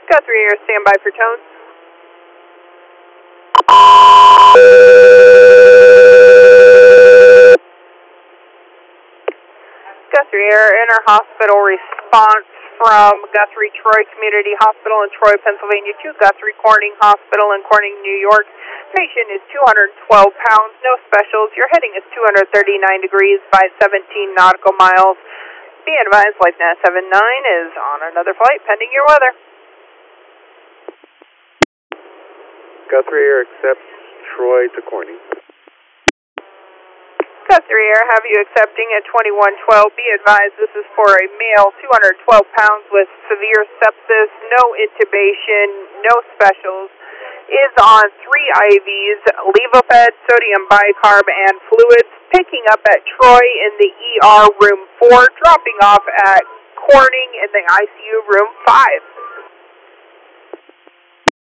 Guthrie Air, stand by for tone. Guthrie Air, inter-hospital response from Guthrie Troy Community Hospital in Troy, Pennsylvania to Guthrie Corning Hospital in Corning, New York. Patient is 212 pounds, no specials. Your heading is 239 degrees by 17 nautical miles. Be advised, Flight 79 is on another flight pending your weather. Guthrie Air accepts Troy to Corning. Guthrie Air, have you accepting at 2112. Be advised, this is for a male, 212 pounds with severe sepsis, no intubation, no specials. Is on 3 IVs, Levophed, sodium bicarb, and fluids. Picking up at Troy in the ER room 4, dropping off at Corning in the ICU room 5.